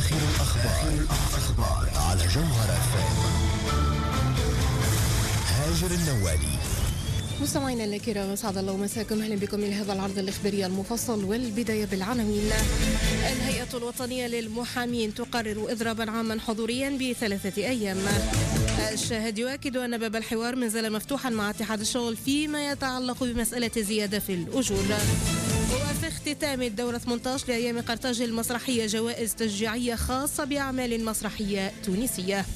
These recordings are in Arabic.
آخر الأخبار على جوهر FM. هاجر النوالي. مستمعينا الكرام، اسعد الله مساكم، اهلا بكم الى هذا العرض الاخباري المفصل. والبدايه بالعناوين. الهيئه الوطنيه للمحامين تقرر اضرابا عاما حضوريا ب3 ايام. الشاهد يؤكد ان باب الحوار ما زال مفتوحا مع اتحاد الشغل فيما يتعلق بمساله الزياده في الاجور. وفي اختتام الدورة 18 لأيام قرطاج المسرحية جوائز تشجيعية خاصة بأعمال مسرحية تونسية.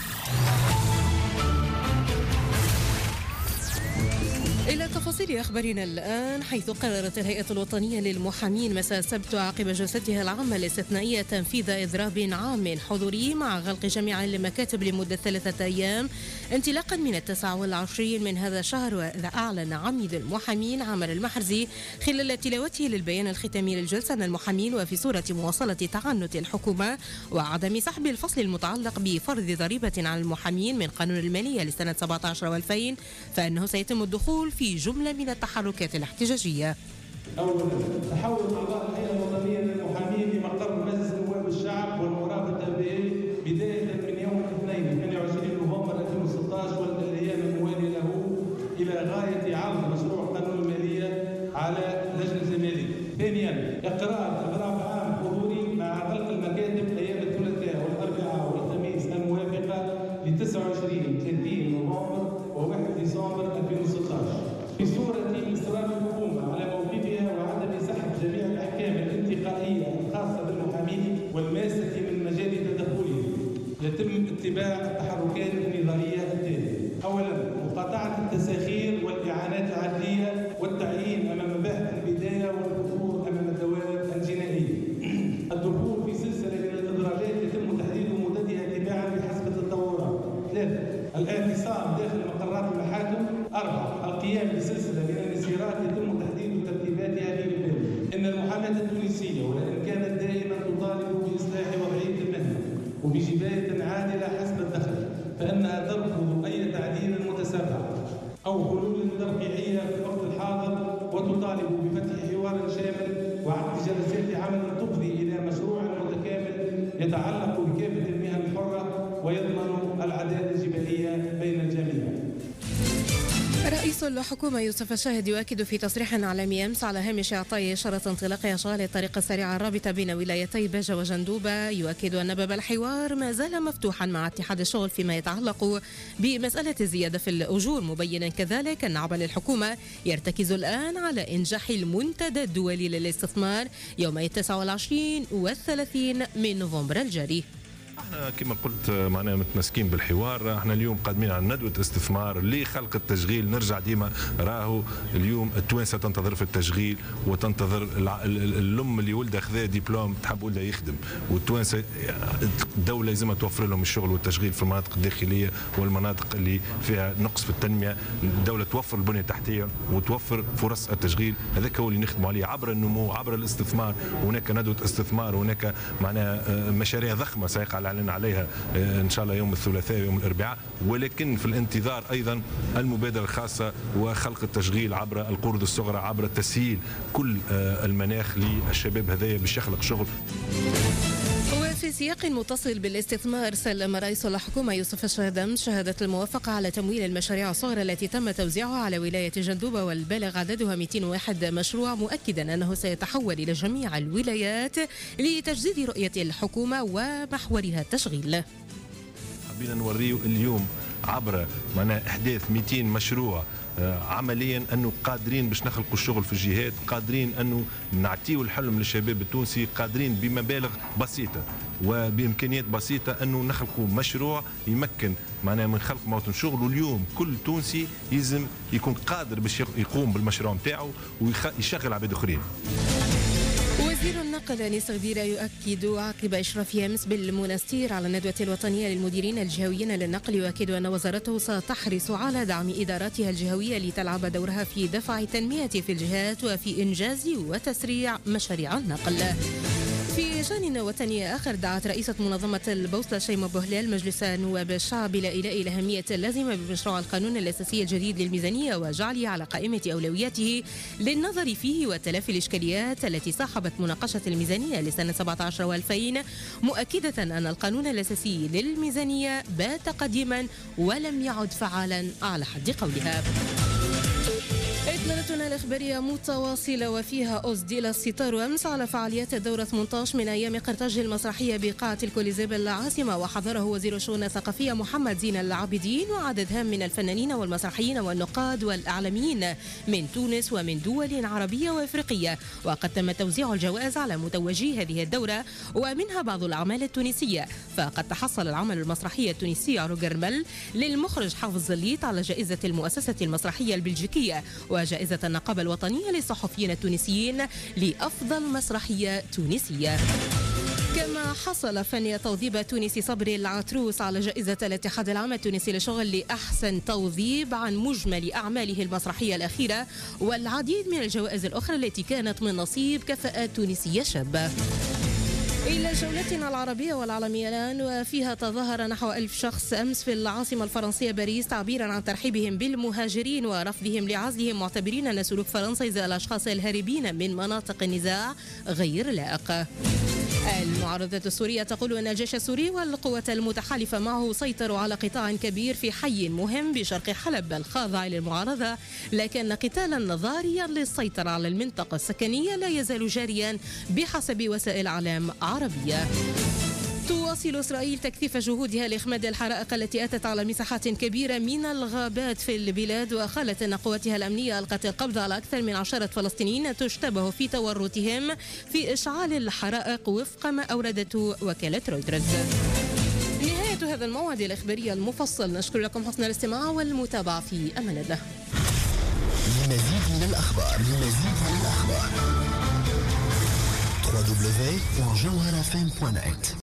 إلى تفاصيل أخبارنا الآن، حيث قررت الهيئة الوطنية للمحامين مساء السبت عقب جلستها العامة الاستثنائية تنفيذ إضراب عام حضوري مع غلق جميع المكاتب لمدة 3 أيام انطلاقا من 29 من هذا الشهر. وإذا أعلن عميد المحامين عامر المحرزي خلال تلاوته للبيان الختامي للجلسة أن المحامين وفي صورة مواصلة تعنت الحكومة وعدم سحب الفصل المتعلق بفرض ضريبة على المحامين من قانون المالية لسنة 17 و2000 فإنه سيتم الدخول في جملة من التحركات الاحتجاجية. أولا، تحول أعضاء الهيئة الوطنية للمحامين لمقر مجلس نواب الشعب والمرافقة به بداية من يوم الاثنين 28 نوفمبر 2016 والأيام الموالية له إلى غاية عرض مشروع قانون المالية على لجنة المالية. ثانيا، إقرار إضراب عام حضوري مع غلق المكاتب أيام الثلاثاء والأربعاء والخميس الموافقة ل 29 30 نوفمبر و1 ديسمبر 2016 في صورة إصرار الحكومة على موقفها وعدم سحب جميع الأحكام الانتقائية الخاصة بالمحامين والماسة من مجال تدخلهم. يتم اتباع التحركات النظامية التالية. أولا، مقاطعة التساخير والإعانات العدلية والتعيين أمام مباحث البداية والدخول أمام الدوائر الجنائية. الدخول في سلسلة من الإضرابات يتم تحديد مدتها تباعا بحسب التطورات. 3. الاعتصام داخل مقرات المحاكم. 4. القيام بسلسلة من المسيرات يتم تحديد ترتيباتها في بالبال. إن المحاماة التونسية وإن كانت دائما تطالب بإصلاح وضعية المهنة وبجباية عادلة حسب الدخل، فإنها ترفض أي تعديل متسرع أو حلول ترقيعية في الوقت الحاضر، وتطالب بفتح حوار شامل وعقد جلسات عمل تفضي إلى مشروع متكامل يتعلق بكافة المهن الحرة ويضمن العدالة الجبائية بين الجميع. رئيس الحكومة يوسف الشاهد يؤكد في تصريح إعلامي أمس على هامش إعطاء إشارة انطلاق أشغال الطريق السريع الرابطة بين ولايتي بجة وجندوبة، يؤكد أن باب الحوار ما زال مفتوحا مع اتحاد الشغل فيما يتعلق بمسألة الزيادة في الأجور، مبينا كذلك أن عمل الحكومة يرتكز الآن على إنجاح المنتدى الدولي للاستثمار يومي 29 و30 من نوفمبر الجاري. احنا كما قلت معنا متمسكين بالحوار. احنا اليوم قادمين على ندوة استثمار لخلق التشغيل. نرجع ديما راهو اليوم التوانسة تنتظر في التشغيل وتنتظر الام اللي ولدها خذا دبلوم تحب ولدها يخدم، والتوانسة الدولة لازم توفر لهم الشغل والتشغيل في المناطق الداخلية والمناطق اللي فيها نقص في التنمية. الدولة توفر البنية التحتية وتوفر فرص التشغيل. هذاك هو اللي نخدموا عليه عبر النمو عبر الاستثمار. هناك ندوة استثمار وهناك معناها مشاريع ضخمة سيقع اعلن عليها ان شاء الله يوم الثلاثاء ويوم الاربعاء، ولكن في الانتظار ايضا المبادره الخاصه وخلق التشغيل عبر القروض الصغرى عبر تسهيل كل المناخ للشباب هذايا باش يخلق شغل. وفي سياق متصل بالاستثمار، سلم رئيس الحكومة يوسف الشاهد شهادة الموافقة على تمويل المشاريع الصغرى التي تم توزيعها على ولاية جندوبة والبالغ عددها 201 مشروع، مؤكدا أنه سيتحول إلى جميع الولايات لتجديد رؤية الحكومة ومحورها التشغيل. حبينا نوريه اليوم عبر إحداث 200 مشروع عمليا أنه قادرين باش نخلقوا الشغل في الجهات، قادرين أنه نعطيوا الحلم للشباب التونسي، قادرين بمبالغ بسيطة وبإمكانيات بسيطة أنه نخلقوا مشروع يمكن من خلق مواطن شغل. واليوم كل تونسي يلزم يكون قادر باش يقوم بالمشروع متاعه ويشغل عباد آخرين. وزير النقل أنيس غديرة يؤكد عقب إشرافه أمس بالمنستير على الندوة الوطنية للمديرين الجهويين للنقل، يؤكد أن وزارته ستحرص على دعم إداراتها الجهوية لتلعب دورها في دفع التنمية في الجهات وفي إنجاز وتسريع مشاريع النقل. في في شأن وطني آخر، دعت رئيسة منظمة البوصلة شيماء بوهلال مجلس نواب الشعب إلى إيلاء الأهمية اللازمة بمشروع القانون الأساسي الجديد للميزانية وجعله على قائمة أولوياته للنظر فيه وتلافي الإشكاليات التي صاحبت مناقشة الميزانية لسنة 17 و2000، مؤكدة أن القانون الأساسي للميزانية بات قديما ولم يعد فعالا على حد قولها. إطلالتنا الإخبارية متواصلة وفيها أسدل الستار أمس على فعاليات الدورة 18 من أيام قرطاج المسرحية بقاعة الكوليزيه بالعاصمة، وحضره وزير الشؤون الثقافية محمد زين العابدين وعدد هام من الفنانين والمسرحيين والنقاد والإعلاميين من تونس ومن دول عربية وإفريقية. وقد تم توزيع الجوائز على متوجي هذه الدورة ومنها بعض الأعمال التونسية، فقد تحصل العمل المسرحي التونسي عروقرمل للمخرج حافظ زليط على جائزة المؤسسة المسرحية البلجيكية وجائزة النقابة الوطنية للصحفيين التونسيين لأفضل مسرحية تونسية. كما حصل فني توظيف تونسي صبري العتروس على جائزة الاتحاد العام التونسي للشغل لأحسن توظيف عن مجمل أعماله المسرحية الأخيرة، والعديد من الجوائز الأخرى التي كانت من نصيب كفاءات تونسية شابة. إلى جولتنا العربية والعالمية الآن، وفيها تظاهر نحو 1000 شخص أمس في العاصمة الفرنسية باريس تعبيرا عن ترحيبهم بالمهاجرين ورفضهم لعزلهم، معتبرين أن سلوك فرنسا إزاء الأشخاص الهاربين من مناطق النزاع غير لائق. المعارضة السورية تقول أن الجيش السوري والقوات المتحالفة معه سيطروا على قطاع كبير في حي مهم بشرق حلب الخاضع للمعارضة، لكن قتالا ضاريا للسيطرة على المنطقة السكنية لا يزال جاريا بحسب وسائل إعلام عربية. تواصل إسرائيل تكثيف جهودها لإخماد الحرائق التي أتت على مساحات كبيرة من الغابات في البلاد، وقالت أن قواتها الأمنية ألقت القبض على أكثر من 10 فلسطينيين تشتبه في تورطهم في إشعال الحرائق وفق ما أوردته وكالة رويترز. نهاية هذا الموعد الإخباري المفصل، نشكر لكم حسن الاستماع والمتابعة في أمان الله. لمزيد من الأخبار www.jawharafm.net